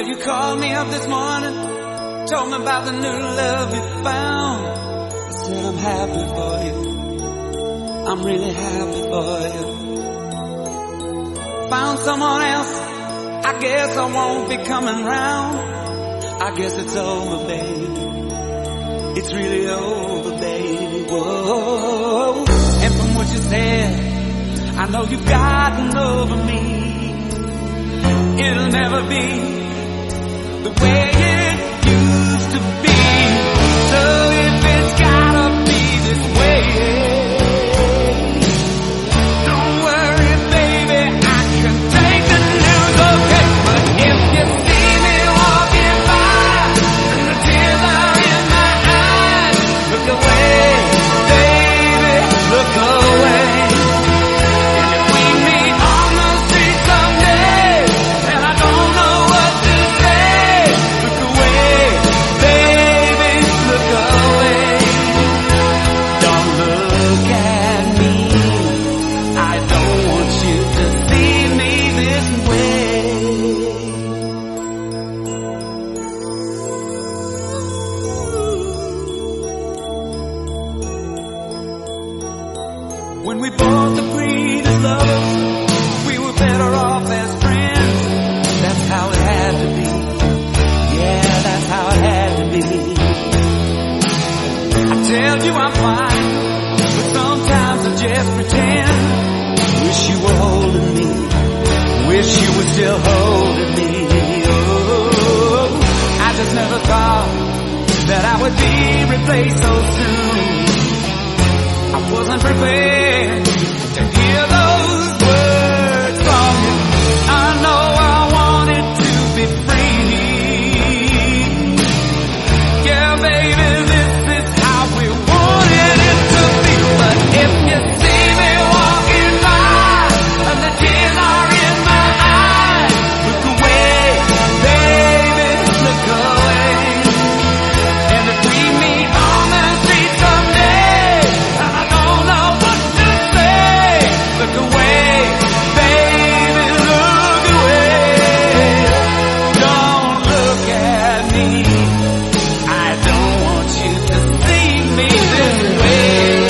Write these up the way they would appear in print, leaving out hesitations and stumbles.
Well, you called me up this morning, told me about the new love you found. I said I'm happy for you, I'm really happy for you. Found someone else, I guess I won't be coming round. I guess it's over, baby, it's really over, baby. Whoa. And from what you said, I know you've gotten over me. It'll never be the way it used to be. So if it's gotta be this way, don't worry, baby, I can take the news, okay? But if you see me walking by and the tears are in my eyes, look away, baby, look away. When we both agreed as lovers, we were better off as friends. That's how it had to be. Yeah, that's how it had to be. I tell you I'm fine, but sometimes I just pretend. Wish you were holding me, wish you were still holding me. Oh, I just never thought that I would be replaced so soon. I wasn't prepared to hear those words from you. I know I wanted to be free. Yeah, baby, this is how we wanted it to be. But if you see me walking by and the tears are in my eyes, look away, baby, look away. And if we meet on the street someday, look away, baby, look away. Don't look at me, I don't want you to see me this way.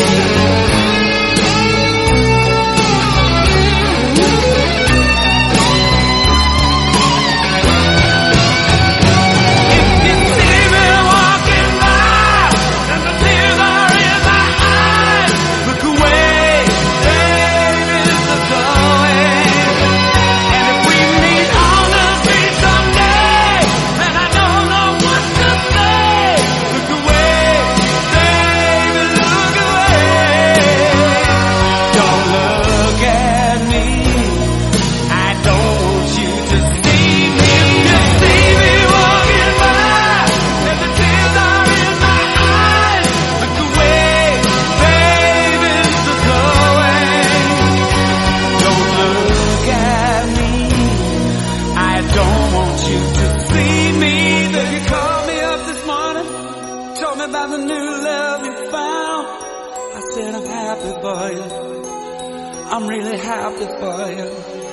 If you see me walking by and the tears are in my eyes, look away, baby, look away. And if we meet on the street someday and I don't know what to say, look away, baby, look away. Don't look at me, I don't want you to see me. You see me walking by and the tears are in my eyes, look away, baby, look away. Don't look at me, I don't want you to see me. Then you called me up this morning, told me about the new love you found. I said I'm happy for you, I'm really happy for you.